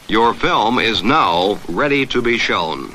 Your film is now ready to be shown.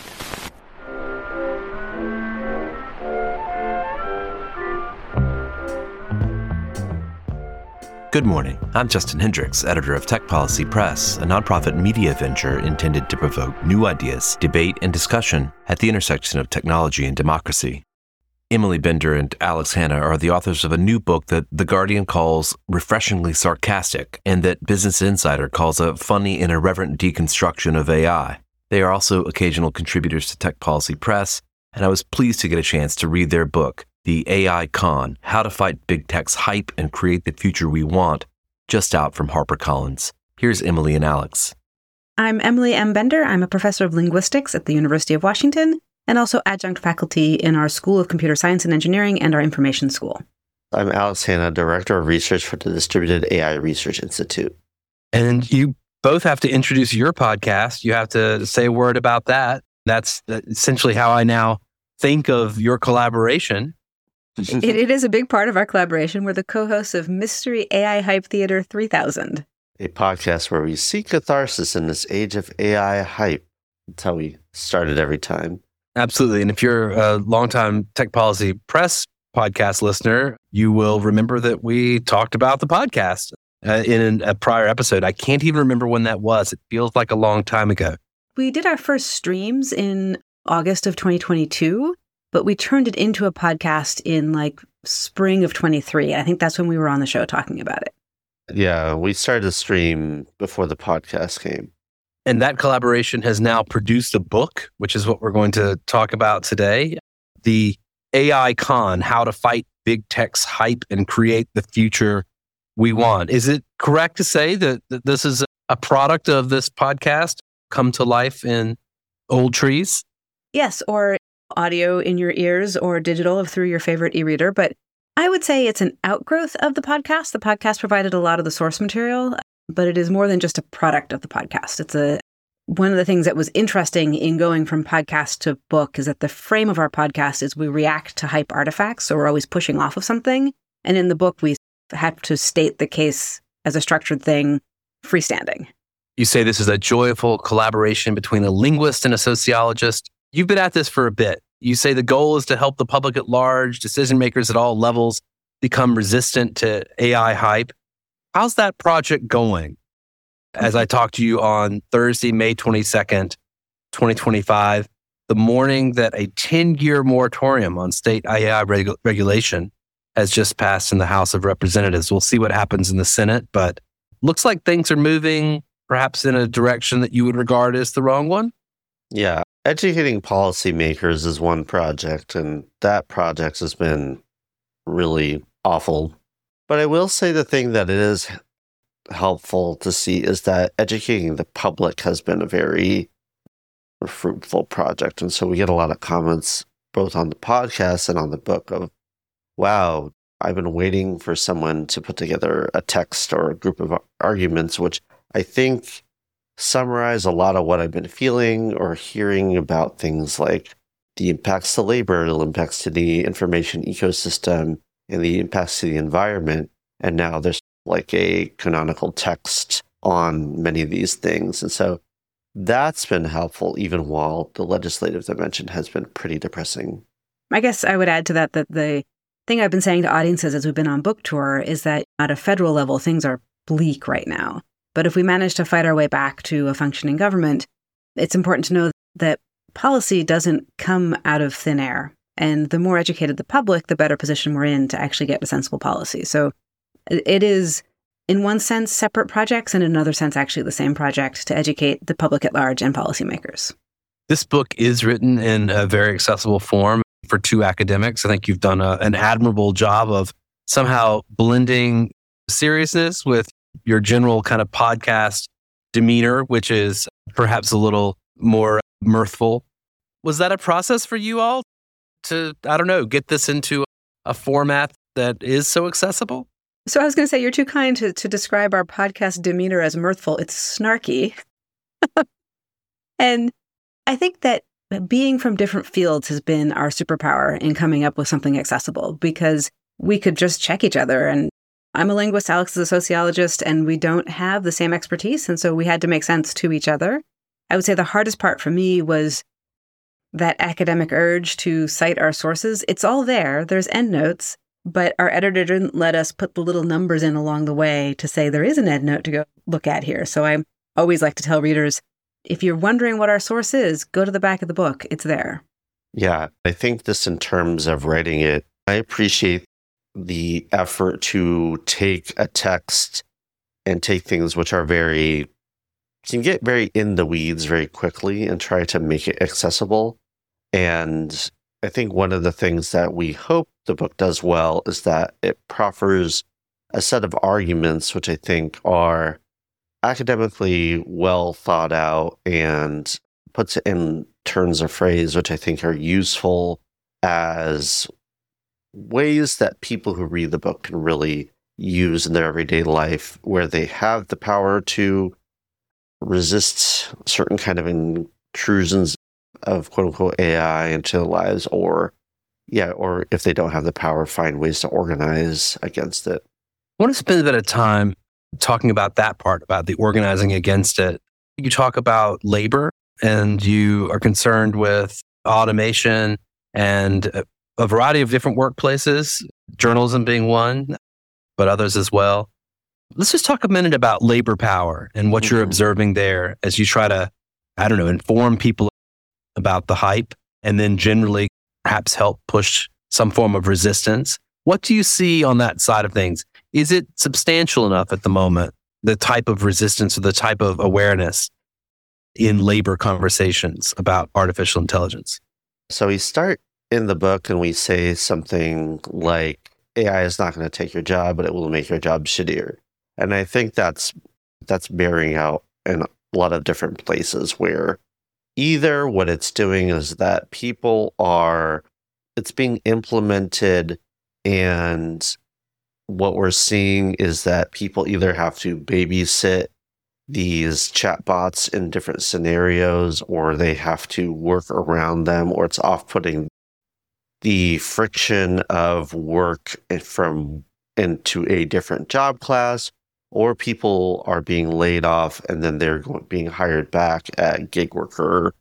Good morning. I'm Justin Hendricks, editor of Tech Policy Press, a nonprofit media venture intended to provoke new ideas, debate, and discussion at the intersection of technology and democracy. Emily Bender and Alex Hanna are the authors of a new book that The Guardian calls refreshingly sarcastic and that Business Insider calls a funny and irreverent deconstruction of AI. They are also occasional contributors to Tech Policy Press, and I was pleased to get a chance to read their book, The AI Con: How to Fight Big Tech's Hype and Create the Future We Want, just out from HarperCollins. Here's Emily and Alex. I'm Emily M. Bender. I'm a professor of linguistics at the University of Washington and also adjunct faculty in our School of Computer Science and Engineering and our Information School. I'm Alex Hanna, Director of Research for the Distributed AI Research Institute. And you both have to introduce your podcast. You have to say a word about that. That's essentially how I now think of your collaboration. It is a big part of our collaboration. We're the co-hosts of Mystery AI Hype Theater 3000. A podcast where we seek catharsis in this age of AI hype. That's how we started every time. Absolutely. And if you're a longtime Tech Policy Press podcast listener, you will remember that we talked about the podcast in a prior episode. I can't even remember when that was. It feels like a long time ago. We did our first streams in August of 2022, but we turned it into a podcast in spring of 23. I think that's when we were on the show talking about it. Yeah, we started to stream before the podcast came. And that collaboration has now produced a book, which is what we're going to talk about today. The AI Con: How to Fight Big Tech's Hype and Create the Future We Want. Is it correct to say that this is a product of this podcast come to life in old trees? Yes, or audio in your ears or digital through your favorite e-reader. But I would say it's an outgrowth of the podcast. The podcast provided a lot of the source material, but it is more than just a product of the podcast. It's one of the things that was interesting in going from podcast to book is that the frame of our podcast is we react to hype artifacts. So we're always pushing off of something. And in the book, we have to state the case as a structured thing, freestanding. You say this is a joyful collaboration between a linguist and a sociologist. You've been at this for a bit. You say the goal is to help the public at large, decision makers at all levels, become resistant to AI hype. How's that project going? As I talked to you on Thursday, May 22nd, 2025, the morning that a 10-year moratorium on state AI regulation has just passed in the House of Representatives. We'll see what happens in the Senate, but looks like things are moving perhaps in a direction that you would regard as the wrong one. Yeah, educating policymakers is one project, and that project has been really awful. But I will say the thing that it is helpful to see is that educating the public has been a very fruitful project. And so we get a lot of comments both on the podcast and on the book of, wow, I've been waiting for someone to put together a text or a group of arguments, which I think summarize a lot of what I've been feeling or hearing about things like the impacts to labor, the impacts to the information ecosystem, and the impacts to the environment. And now there's a canonical text on many of these things. And so that's been helpful, even while the legislative dimension has been pretty depressing. I guess I would add to that the thing I've been saying to audiences as we've been on book tour is that at a federal level, things are bleak right now. But if we manage to fight our way back to a functioning government, it's important to know that policy doesn't come out of thin air. And the more educated the public, the better position we're in to actually get a sensible policy. So it is, in one sense, separate projects, and in another sense, actually the same project to educate the public at large and policymakers. This book is written in a very accessible form for two academics. I think you've done an admirable job of somehow blending seriousness with your general kind of podcast demeanor, which is perhaps a little more mirthful. Was that a process for you all to, get this into a format that is so accessible? So I was going to say, you're too kind to describe our podcast demeanor as mirthful. It's snarky. And I think that being from different fields has been our superpower in coming up with something accessible, because we could just check each other and I'm a linguist, Alex is a sociologist, and we don't have the same expertise. And so we had to make sense to each other. I would say the hardest part for me was that academic urge to cite our sources. It's all there. There's endnotes, but our editor didn't let us put the little numbers in along the way to say there is an endnote to go look at here. So I always like to tell readers, if you're wondering what our source is, go to the back of the book. It's there. Yeah, I think this in terms of writing it, I appreciate the effort to take a text and take things which are can get very in the weeds very quickly and try to make it accessible. And I think one of the things that we hope the book does well is that it proffers a set of arguments which I think are academically well thought out and puts it in turns of phrase which I think are useful as ways that people who read the book can really use in their everyday life, where they have the power to resist certain kind of intrusions of quote unquote AI into their lives, or if they don't have the power, find ways to organize against it. I want to spend a bit of time talking about that part, about the organizing against it. You talk about labor, and you are concerned with automation and a variety of different workplaces, journalism being one, but others as well. Let's just talk a minute about labor power and what you're observing there as you try to, inform people about the hype and then generally perhaps help push some form of resistance. What do you see on that side of things? Is it substantial enough at the moment, the type of resistance or the type of awareness in labor conversations about artificial intelligence? So we start in the book and we say something like, AI is not going to take your job, but it will make your job shittier. And I think that's bearing out in a lot of different places where either what it's doing is that it's being implemented, and what we're seeing is that people either have to babysit these chatbots in different scenarios, or they have to work around them, or it's off-putting the friction of work into a different job class, or people are being laid off and then they're being hired back at gig worker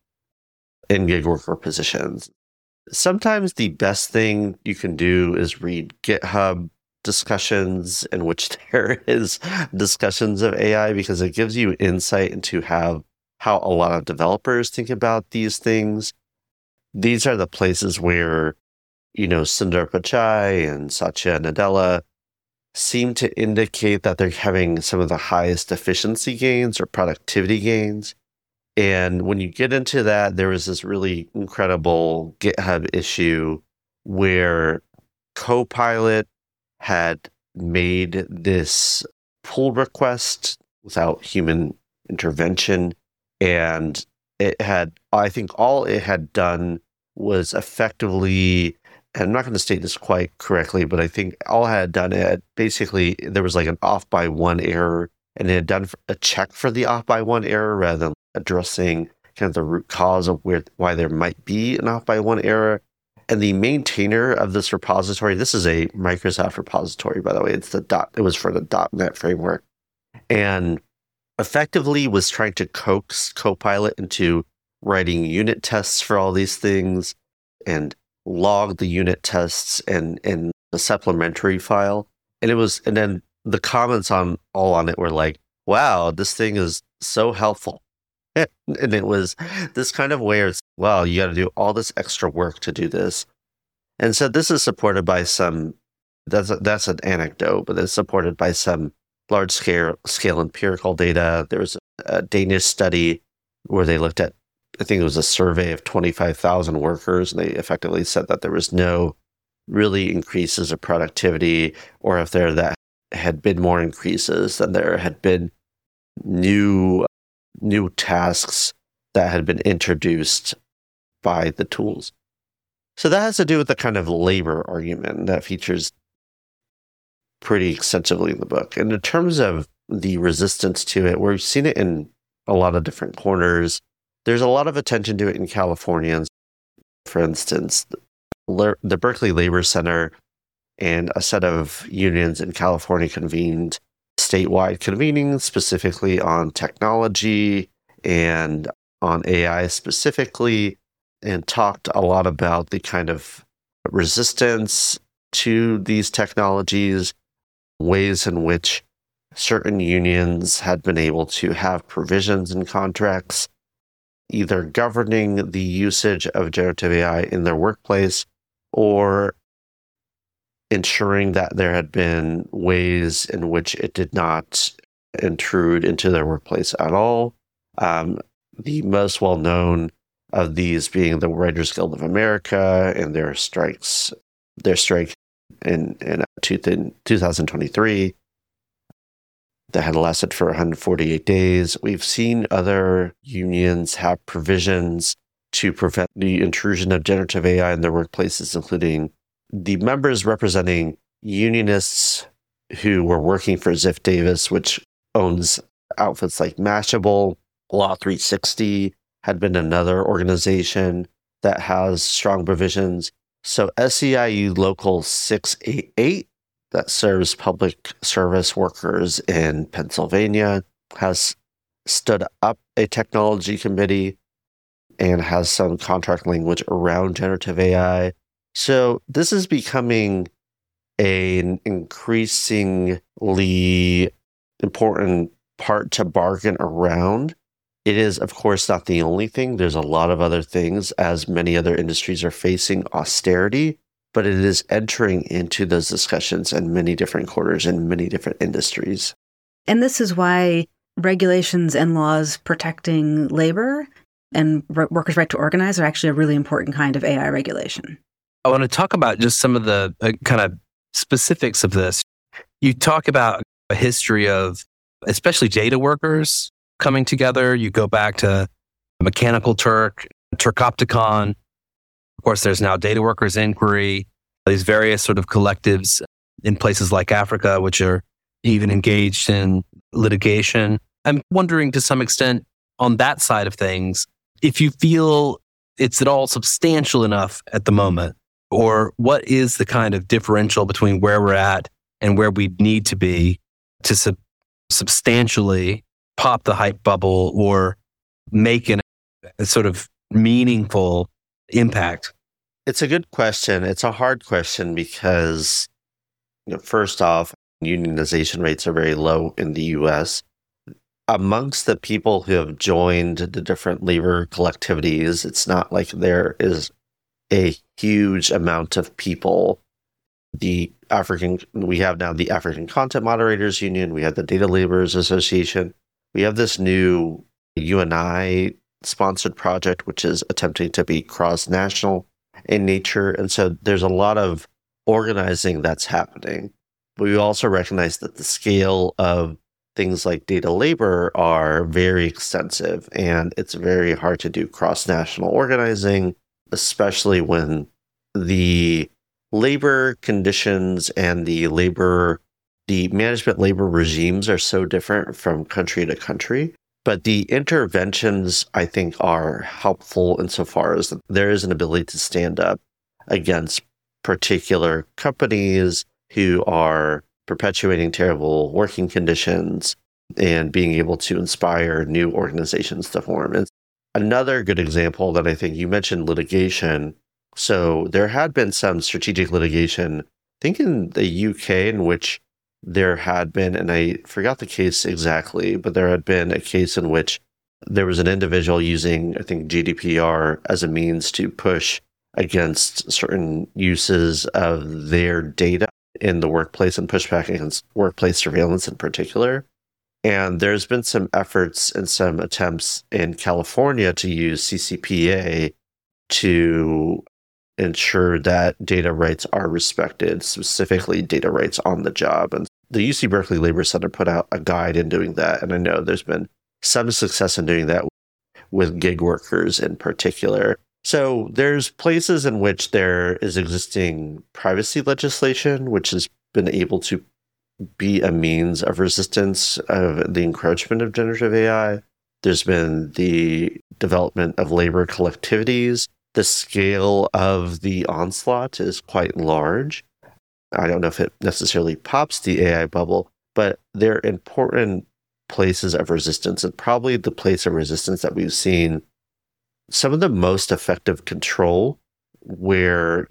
positions. Sometimes the best thing you can do is read GitHub discussions in which there is discussions of AI, because it gives you insight into how a lot of developers think about these things. These are the places where Sundar Pichai and Satya Nadella seem to indicate that they're having some of the highest efficiency gains or productivity gains. And when you get into that, there was this really incredible GitHub issue where Copilot had made this pull request without human intervention. And I think all it had done was effectively, and I'm not going to state this quite correctly, but I think all it had done, there was like an off by one error, and it had done a check for the off by one error rather than addressing kind of the root cause of why there might be an off by one error. And the maintainer of this repository, this is a Microsoft repository, by the way, it was for the .NET framework, and effectively was trying to coax Copilot into writing unit tests for all these things and log the unit tests in a supplementary file. And then the comments on it were like, wow, this thing is so helpful. And it was this kind of where it's, wow, you got to do all this extra work to do this. And so this is supported by that's an anecdote, but it's supported by some large scale empirical data. There was a Danish study where they looked at, I think it was a survey of 25,000 workers, and they effectively said that there was no really increases of productivity, or if there had been more increases, then there had been new tasks that had been introduced by the tools. So that has to do with the kind of labor argument that features pretty extensively in the book. And in terms of the resistance to it, we've seen it in a lot of different corners. There's a lot of attention to it in California. For instance, the Berkeley Labor Center and a set of unions in California convened statewide convening specifically on technology and on AI specifically, and talked a lot about the kind of resistance to these technologies, ways in which certain unions had been able to have provisions in contracts either governing the usage of generative AI in their workplace or ensuring that there had been ways in which it did not intrude into their workplace at all. The most well-known of these being the Writers Guild of America and their strike in 2023 that had lasted for 148 days. We've seen other unions have provisions to prevent the intrusion of generative AI in their workplaces, including the members representing unionists who were working for Ziff Davis, which owns outfits like Mashable. Law 360 had been another organization that has strong provisions. So SEIU Local 688, that serves public service workers in Pennsylvania, has stood up a technology committee and has some contract language around generative AI. So this is becoming an increasingly important part to bargain around. It is, of course, not the only thing. There's a lot of other things, as many other industries are facing austerity, but it is entering into those discussions in many different quarters in many different industries. And this is why regulations and laws protecting labor and workers' right to organize are actually a really important kind of AI regulation. I want to talk about just some of the kind of specifics of this. You talk about a history of especially data workers coming together. You go back to Mechanical Turk, Turkopticon. Of course, there's now Data Workers Inquiry, these various sort of collectives in places like Africa, which are even engaged in litigation. I'm wondering to some extent on that side of things, if you feel it's at all substantial enough at the moment, or what is the kind of differential between where we're at and where we need to be to substantially pop the hype bubble or make a sort of meaningful impact? It's a good question. It's a hard question because, first off, unionization rates are very low in the US. Amongst the people who have joined the different labor collectivities, it's not like there is a huge amount of people. We have now the African Content Moderators Union, we have the Data Laborers Association, we have this new UNI sponsored project, which is attempting to be cross-national in nature. And so there's a lot of organizing that's happening. But we also recognize that the scale of things like data labor are very extensive, and it's very hard to do cross-national organizing, especially when the labor conditions and the management labor regimes are so different from country to country. But the interventions, I think, are helpful insofar as there is an ability to stand up against particular companies who are perpetuating terrible working conditions and being able to inspire new organizations to form. And another good example that I think you mentioned, litigation. So there had been some strategic litigation, I think in the UK, in which there had been, and I forgot the case exactly, but there had been a case in which there was an individual using, I think, GDPR as a means to push against certain uses of their data in the workplace and push back against workplace surveillance in particular. And there's been some efforts and some attempts in California to use CCPA to ensure that data rights are respected, specifically data rights on the job. And the UC Berkeley Labor Center put out a guide in doing that. And I know there's been some success in doing that with gig workers in particular. So there's places in which there is existing privacy legislation, which has been able to be a means of resistance of the encroachment of generative AI. There's been the development of labor collectivities. The scale of the onslaught is quite large. I don't know if it necessarily pops the AI bubble, but they're important places of resistance, and probably the place of resistance that we've seen some of the most effective control where,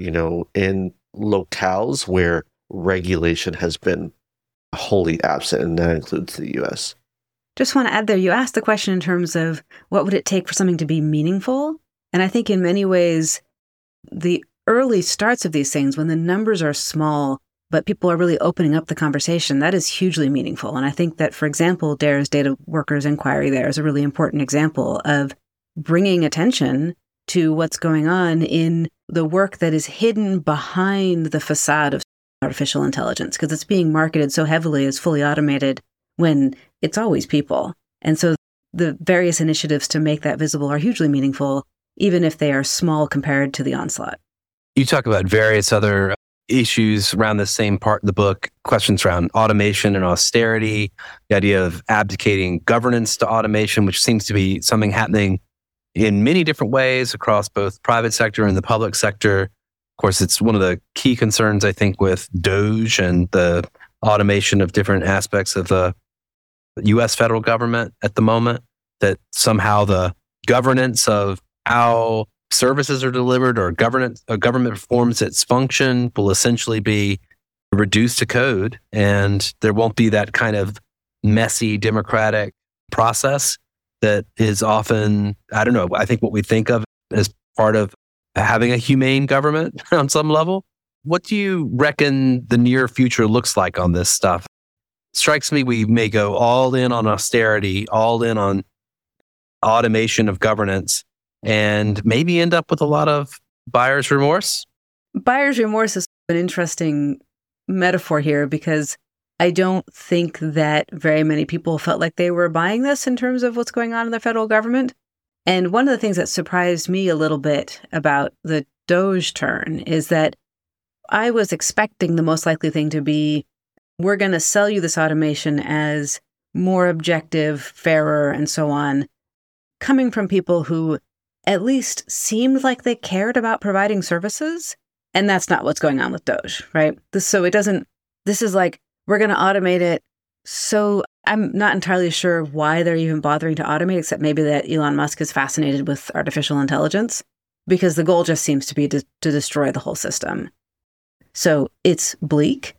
in locales where regulation has been wholly absent, and that includes the US. Just want to add there, you asked the question in terms of what would it take for something to be meaningful? And I think in many ways, the early starts of these things, when the numbers are small, but people are really opening up the conversation, that is hugely meaningful. And I think that, for example, DARE's Data Workers Inquiry there is a really important example of bringing attention to what's going on in the work that is hidden behind the facade of artificial intelligence, because it's being marketed so heavily as fully automated when it's always people. And so the various initiatives to make that visible are hugely meaningful, even if they are small compared to the onslaught. You talk about various other issues around the same part of the book, questions around automation and austerity, the idea of abdicating governance to automation, which seems to be something happening in many different ways across both private sector and the public sector. Of course, it's one of the key concerns, I think, with DOGE and the automation of different aspects of the U.S. federal government at the moment, that somehow the governance of how services are delivered or government performs its function will essentially be reduced to code, and there won't be that kind of messy democratic process that is often, I think what we think of as part of having a humane government on some level. What do you reckon the near future looks like on this stuff? Strikes me we may go all in on austerity, all in on automation of governance, and maybe end up with a lot of buyer's remorse. Buyer's remorse is an interesting metaphor here, because I don't think that very many people felt like they were buying this in terms of what's going on in the federal government. And one of the things that surprised me a little bit about the DOGE turn is that I was expecting the most likely thing to be, we're going to sell you this automation as more objective, fairer, and so on, coming from people who at least seemed like they cared about providing services. And that's not what's going on with DOGE, right? This is like, we're going to automate it. So I'm not entirely sure why they're even bothering to automate, except maybe that Elon Musk is fascinated with artificial intelligence, because the goal just seems to be to destroy the whole system. So it's bleak.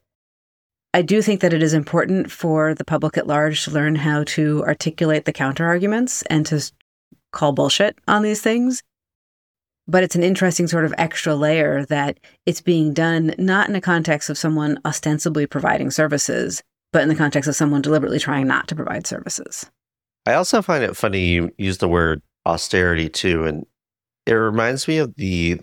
I do think that it is important for the public at large to learn how to articulate the counterarguments and to call bullshit on these things. But it's an interesting sort of extra layer that it's being done not in a context of someone ostensibly providing services, but in the context of someone deliberately trying not to provide services. I also find it funny you use the word austerity too, and it reminds me of the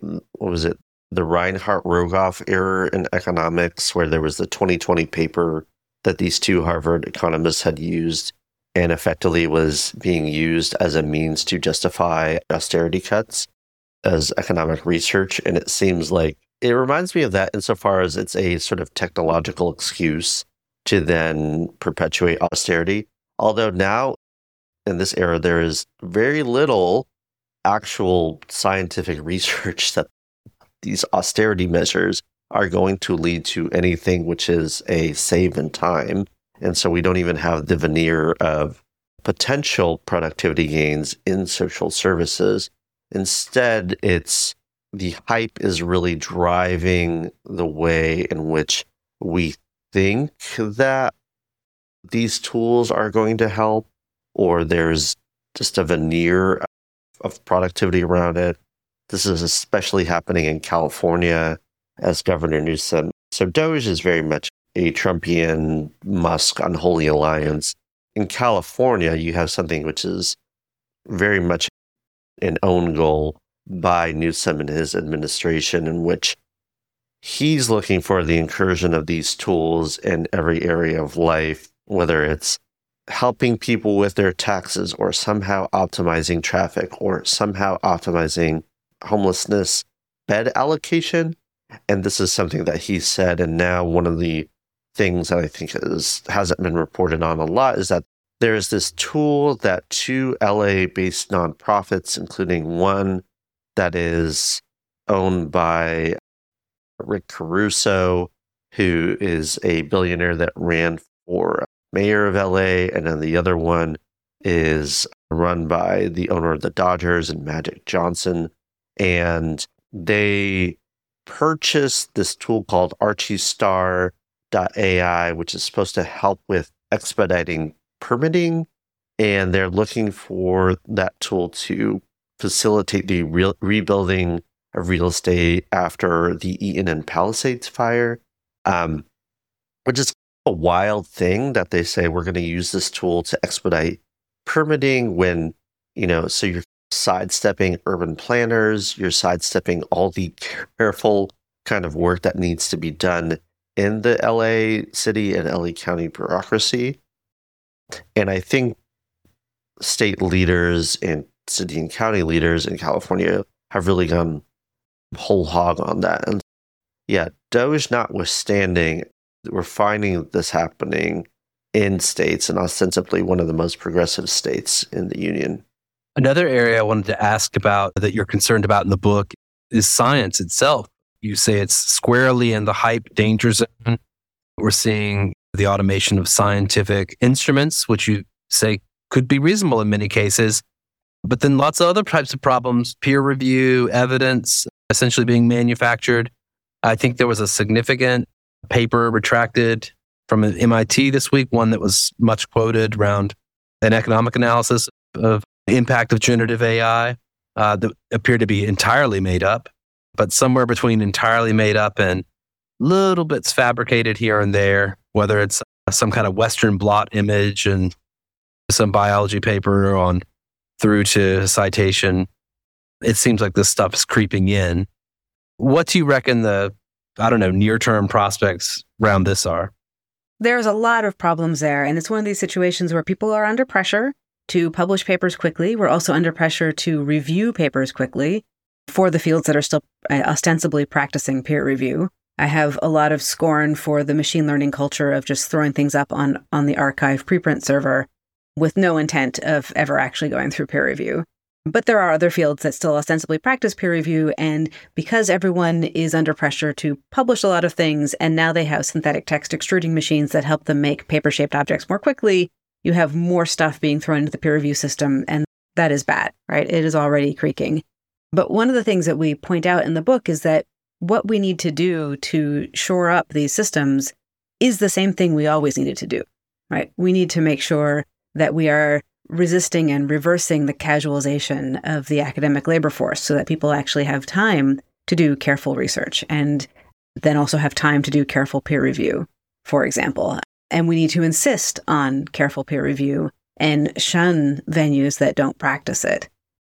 Reinhart Rogoff error in economics, where there was the 2020 paper that these two Harvard economists had used and effectively was being used as a means to justify austerity cuts as economic research. And it seems like it reminds me of that insofar as it's a sort of technological excuse to then perpetuate austerity. Although now in this era, there is very little actual scientific research that these austerity measures are going to lead to anything which is a save in time. And so we don't even have the veneer of potential productivity gains in social services. Instead, the hype is really driving the way in which we think that these tools are going to help, or there's just a veneer of productivity around it. This is especially happening in California as Governor Newsom. So DOGE is very much a Trumpian, Musk unholy alliance. In California, you have something which is very much an own goal by Newsom and his administration, in which he's looking for the incursion of these tools in every area of life, whether it's helping people with their taxes or somehow optimizing traffic or somehow optimizing homelessness bed allocation. And this is something that he said. And now one of the things that I think hasn't been reported on a lot is that there's this tool that two LA-based nonprofits, including one that is owned by Rick Caruso, who is a billionaire that ran for mayor of LA, and then the other one is run by the owner of the Dodgers and Magic Johnson. And they purchased this tool called ArchyStar.ai, which is supposed to help with expediting permitting. And they're looking for that tool to facilitate the rebuilding of real estate after the Eaton and Palisades fire, which is a wild thing that they say we're going to use this tool to expedite permitting when, so you're sidestepping urban planners, you're sidestepping all the careful kind of work that needs to be done in the LA city and LA County bureaucracy. And I think state leaders and city and county leaders in California have really gone whole hog on that. And yeah, DOGE notwithstanding, we're finding this happening in states, and ostensibly one of the most progressive states in the union. Another area I wanted to ask about that you're concerned about in the book is science itself. You say it's squarely in the hype danger zone. We're seeing the automation of scientific instruments, which you say could be reasonable in many cases, but then lots of other types of problems, peer review, evidence essentially being manufactured. I think there was a significant paper retracted from MIT this week, one that was much quoted around an economic analysis of the impact of generative AI that appeared to be entirely made up, but somewhere between entirely made up and little bits fabricated here and there, whether it's some kind of Western blot image and some biology paper on through to citation. It seems like this stuff is creeping in. What do you reckon the, near-term prospects around this are? There's a lot of problems there, and it's one of these situations where people are under pressure to publish papers quickly. We're also under pressure to review papers quickly for the fields that are still ostensibly practicing peer review. I have a lot of scorn for the machine learning culture of just throwing things up on the archive preprint server with no intent of ever actually going through peer review. But there are other fields that still ostensibly practice peer review, and because everyone is under pressure to publish a lot of things, and now they have synthetic text extruding machines that help them make paper-shaped objects more quickly, you have more stuff being thrown into the peer review system, and that is bad, right? It is already creaking. But one of the things that we point out in the book is that what we need to do to shore up these systems is the same thing we always needed to do, right? We need to make sure that we are resisting and reversing the casualization of the academic labor force so that people actually have time to do careful research and then also have time to do careful peer review, for example. And we need to insist on careful peer review and shun venues that don't practice it.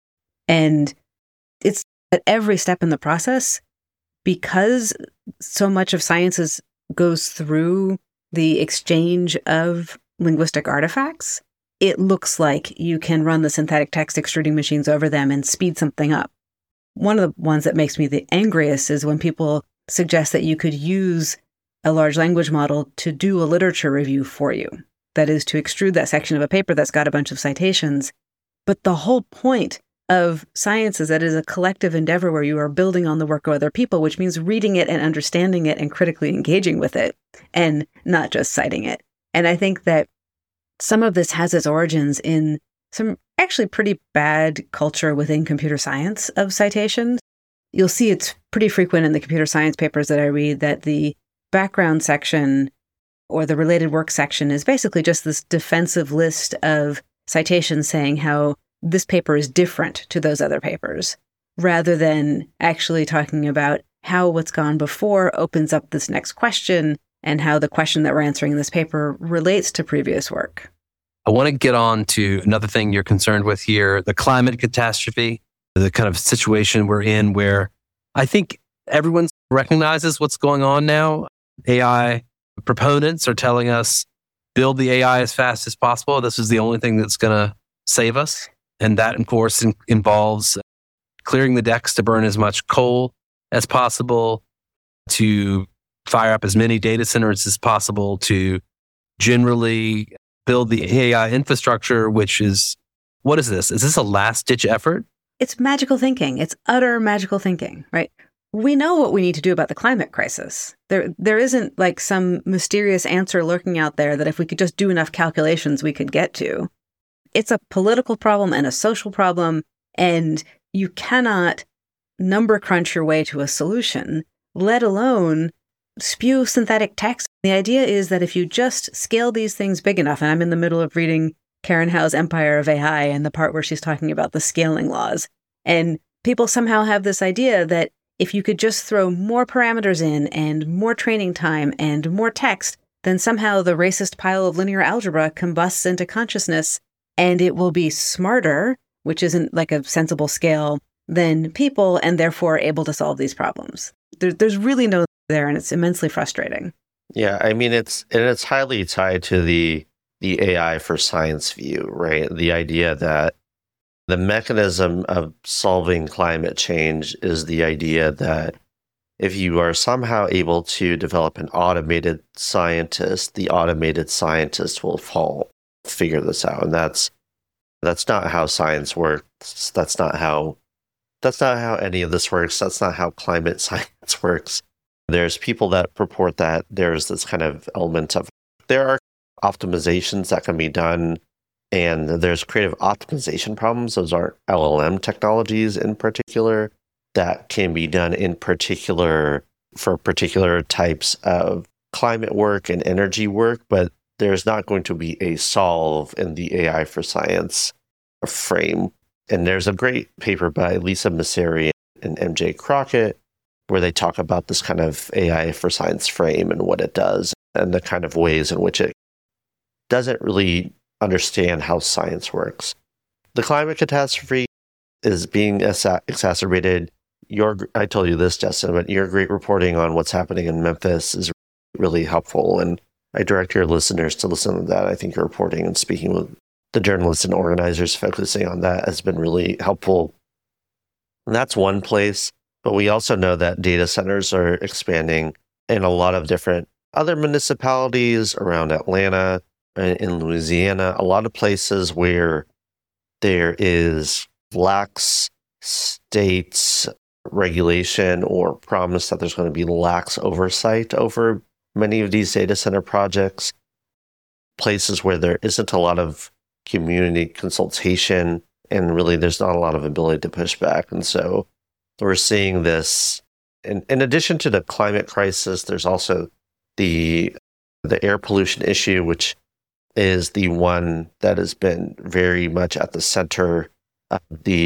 And it's at every step in the process, because so much of science goes through the exchange of linguistic artifacts, it looks like you can run the synthetic text extruding machines over them and speed something up. One of the ones that makes me the angriest is when people suggest that you could use a large language model to do a literature review for you. That is, to extrude that section of a paper that's got a bunch of citations. But the whole point of science is that it is a collective endeavor where you are building on the work of other people, which means reading it and understanding it and critically engaging with it and not just citing it. And I think that some of this has its origins in some actually pretty bad culture within computer science of citations. You'll see it's pretty frequent in the computer science papers that I read that the background section or the related work section is basically just this defensive list of citations saying how this paper is different to those other papers, rather than actually talking about how what's gone before opens up this next question and how the question that we're answering in this paper relates to previous work. I want to get on to another thing you're concerned with here, the climate catastrophe, the kind of situation we're in where I think everyone recognizes what's going on now. AI proponents are telling us, build the AI as fast as possible. This is the only thing that's going to save us. And that, of course, involves clearing the decks to burn as much coal as possible, to fire up as many data centers as possible, to generally build the AI infrastructure, which is, what is this? Is this a last-ditch effort? It's magical thinking. It's utter magical thinking, right? we know what we need to do about the climate crisis. There isn't like some mysterious answer lurking out there that if we could just do enough calculations, we could get to. It's a political problem and a social problem, and you cannot number crunch your way to a solution, let alone spew synthetic text. The idea is that if you just scale these things big enough, and I'm in the middle of reading Karen Howe's Empire of AI and the part where she's talking about the scaling laws, and people somehow have this idea that if you could just throw more parameters in and more training time and more text, then somehow the racist pile of linear algebra combusts into consciousness and it will be smarter, which isn't like a sensible scale, than people and therefore able to solve these problems. There's really no there, and it's immensely frustrating. Yeah, I mean, it's highly tied to the AI for science view, right? The idea that the mechanism of solving climate change is the idea that if you are somehow able to develop an automated scientist, the automated scientist will figure this out. And that's not how science works. That's not how any of this works. That's not how climate science works. There's people that purport that there's this kind of element of, there are optimizations that can be done, and there's creative optimization problems. Those are LLM technologies in particular that can be done in particular for particular types of climate work and energy work, but there's not going to be a solve in the AI for science frame. And there's a great paper by Lisa Messeri and MJ Crockett where they talk about this kind of AI for science frame and what it does and the kind of ways in which it doesn't really understand how science works. The climate catastrophe is being exacerbated. I told you this, Justin, but your great reporting on what's happening in Memphis is really helpful. And I direct your listeners to listen to that. I think your reporting and speaking with the journalists and organizers focusing on that has been really helpful. And that's one place. But we also know that data centers are expanding in a lot of different other municipalities around Atlanta, in Louisiana, a lot of places where there is lax states regulation or promise that there's going to be lax oversight over many of these data center projects, places where there isn't a lot of community consultation and really there's not a lot of ability to push back. And so we're seeing this. In addition to the climate crisis, there's also the air pollution issue, which is the one that has been very much at the center of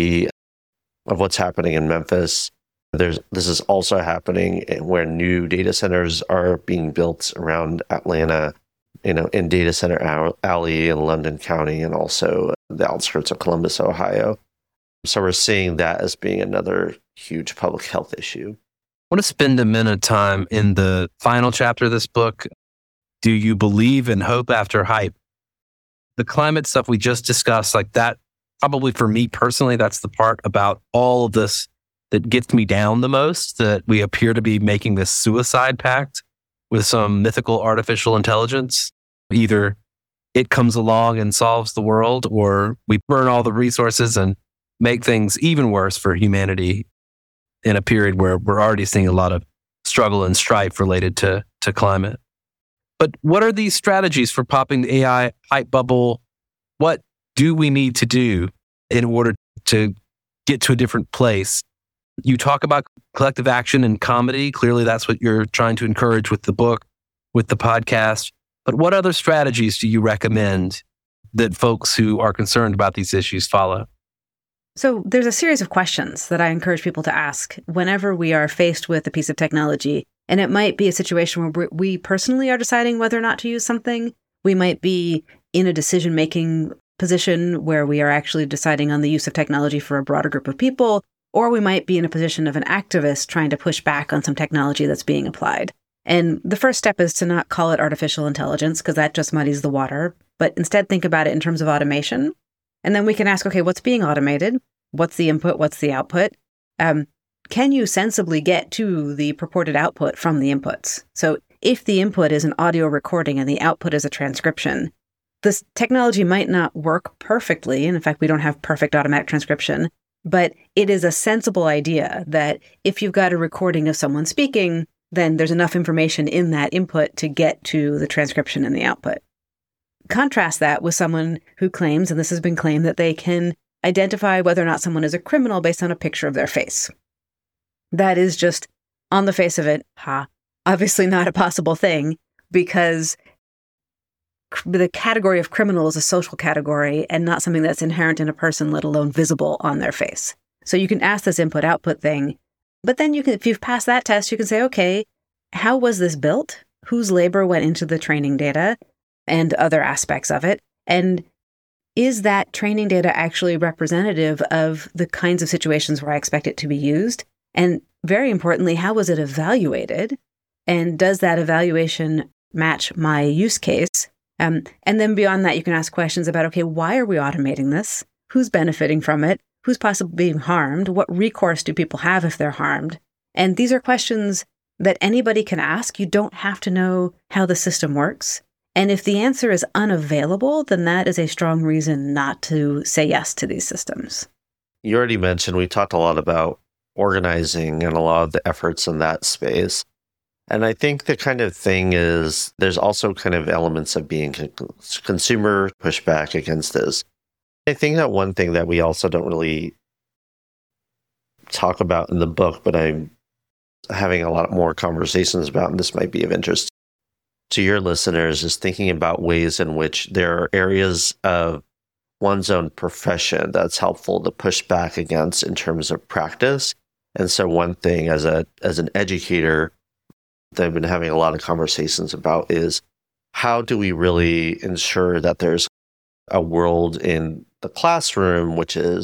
what's happening in Memphis. This is also happening where new data centers are being built around Atlanta, in Data Center Alley in London County and also the outskirts of Columbus, Ohio. So we're seeing that as being another huge public health issue. I want to spend a minute of time in the final chapter of this book. Do you believe in hope after hype? The climate stuff we just discussed, like that, probably for me personally, that's the part about all of this that gets me down the most, that we appear to be making this suicide pact with some mythical artificial intelligence. Either it comes along and solves the world, or we burn all the resources and make things even worse for humanity in a period where we're already seeing a lot of struggle and strife related to climate. But what are these strategies for popping the AI hype bubble? What do we need to do in order to get to a different place? You talk about collective action and comedy. Clearly, that's what you're trying to encourage with the book, with the podcast. But what other strategies do you recommend that folks who are concerned about these issues follow? So there's a series of questions that I encourage people to ask whenever we are faced with a piece of technology. And it might be a situation where we personally are deciding whether or not to use something. We might be in a decision-making position where we are actually deciding on the use of technology for a broader group of people, or we might be in a position of an activist trying to push back on some technology that's being applied. And the first step is to not call it artificial intelligence, because that just muddies the water, but instead think about it in terms of automation. And then we can ask, okay, what's being automated? What's the input? What's the output? Can you sensibly get to the purported output from the inputs? So if the input is an audio recording and the output is a transcription, this technology might not work perfectly. And in fact, we don't have perfect automatic transcription, But it is a sensible idea that if you've got a recording of someone speaking, then there's enough information in that input to get to the transcription and the output. Contrast that with someone who claims, and this has been claimed, that they can identify whether or not someone is a criminal based on a picture of their face. That is just, on the face of it, obviously not a possible thing, because the category of criminal is a social category and not something that's inherent in a person, let alone visible on their face. So you can ask this input-output thing, but then you can, if you've passed that test, you can say, okay, how was this built? Whose labor went into the training data and other aspects of it? And is that training data actually representative of the kinds of situations where I expect it to be used? And very importantly, how was it evaluated? And does that evaluation match my use case? And then beyond that, you can ask questions about, okay, why are we automating this? Who's benefiting from it? Who's possibly being harmed? What recourse do people have if they're harmed? And these are questions that anybody can ask. You don't have to know how the system works. And if the answer is unavailable, then that is a strong reason not to say yes to these systems. You already mentioned, we talked a lot about organizing and a lot of the efforts in that space. And I think the kind of thing is, there's also kind of elements of being consumer pushback against this. I think that one thing that we also don't really talk about in the book, but I'm having a lot more conversations about, and this might be of interest to your listeners, is thinking about ways in which there are areas of one's own profession that's helpful to push back against in terms of practice. And so one thing as an educator that I've been having a lot of conversations about is, how do we really ensure that there's a world in the classroom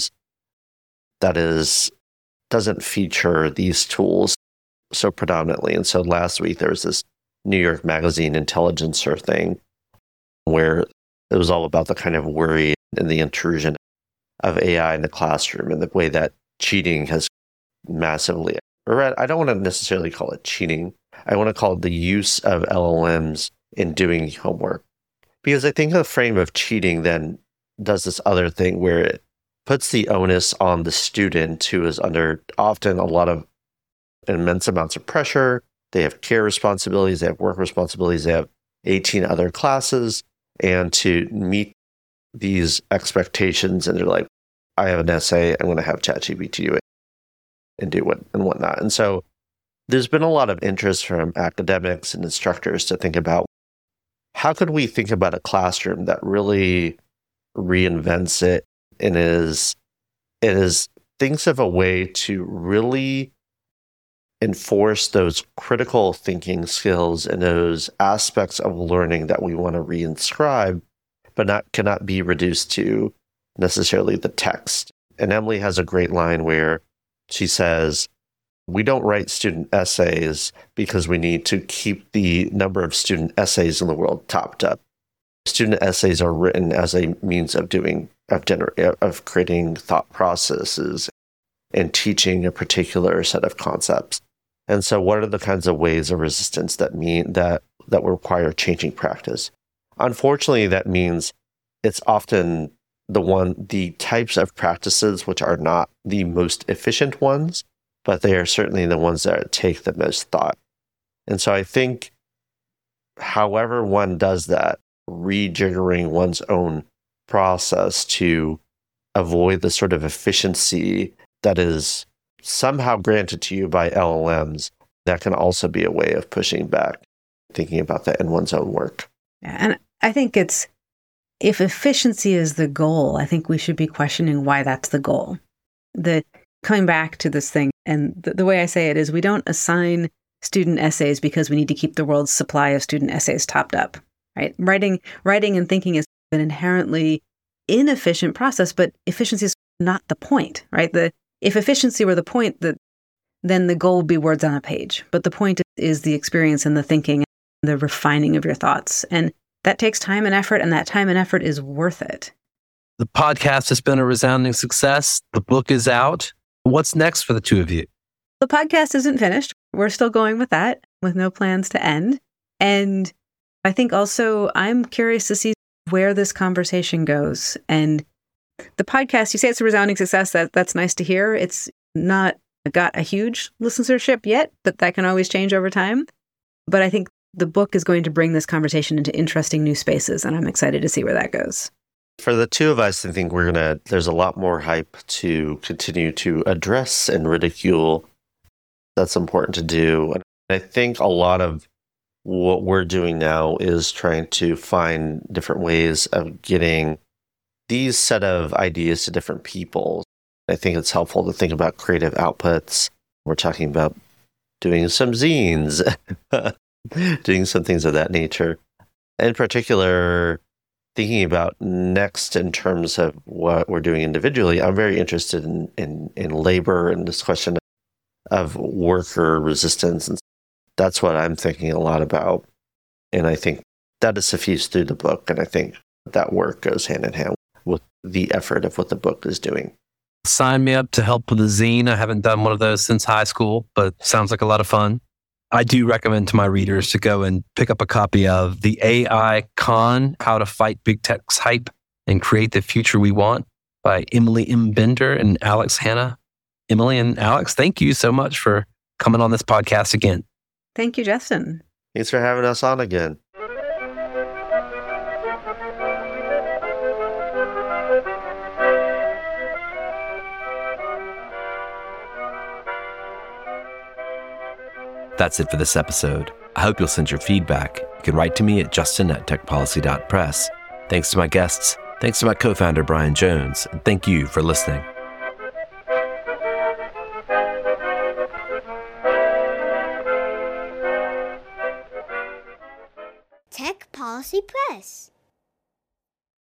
doesn't feature these tools so predominantly. And so last week there was this New York Magazine Intelligencer thing where it was all about the kind of worry and the intrusion of AI in the classroom and the way that cheating has massively, or I don't want to necessarily call it cheating. I want to call it the use of LLMs in doing homework. Because I think the frame of cheating then does this other thing where it puts the onus on the student, who is under often a lot of immense amounts of pressure. They have care responsibilities, they have work responsibilities, they have 18 other classes, and to meet these expectations, and they're like, I have an essay, I'm going to have ChatGPT do it and do what and whatnot. And so there's been a lot of interest from academics and instructors to think about, how could we think about a classroom that really reinvents it and thinks of a way to really enforce those critical thinking skills and those aspects of learning that we want to reinscribe, but cannot be reduced to necessarily the text. And Emily has a great line where she says, we don't write student essays because we need to keep the number of student essays in the world topped up. Student essays are written as a means of creating thought processes and teaching a particular set of concepts. And so what are the kinds of ways of resistance that require changing practice? Unfortunately, that means it's often the types of practices which are not the most efficient ones, but they are certainly the ones that take the most thought. And so I think however one does that, rejiggering one's own process to avoid the sort of efficiency that is somehow granted to you by LLMs, that can also be a way of pushing back, thinking about that in one's own work. And I think if efficiency is the goal, I think we should be questioning why that's the goal. Coming back to this thing, and the way I say it is, we don't assign student essays because we need to keep the world's supply of student essays topped up, right? Writing and thinking is an inherently inefficient process, but efficiency is not the point, right? If efficiency were the point, then the goal would be words on a page. But the point is the experience and the thinking and the refining of your thoughts. And that takes time and effort, and that time and effort is worth it. The podcast has been a resounding success. The book is out. What's next for the two of you? The podcast isn't finished. We're still going with that, with no plans to end. And I think also I'm curious to see where this conversation goes. And The podcast, you say it's a resounding success. That's nice to hear. It's not got a huge listenership yet, but that can always change over time. But I think the book is going to bring this conversation into interesting new spaces, and I'm excited to see where that goes. For the two of us, I think there's a lot more hype to continue to address and ridicule. That's important to do. And I think a lot of what we're doing now is trying to find different ways of getting these set of ideas to different people. I think it's helpful to think about creative outputs. We're talking about doing some zines, doing some things of that nature. In particular, thinking about next in terms of what we're doing individually, I'm very interested in labor and this question of worker resistance. And that's what I'm thinking a lot about. And I think that is suffused through the book. And I think that work goes hand in hand with the effort of what the book is doing. Sign me up to help with the zine. I haven't done one of those since high school, but sounds like a lot of fun. I do recommend to my readers to go and pick up a copy of The AI Con, How to Fight Big Tech's Hype and Create the Future We Want by Emily M. Bender and Alex Hanna. Emily and Alex, thank you so much for coming on this podcast again. Thank you, Justin. Thanks for having us on again. That's it for this episode. I hope you'll send your feedback. You can write to me at justin@techpolicy.press. Thanks to my guests. Thanks to my co-founder, Brian Jones. And thank you for listening. Tech Policy Press.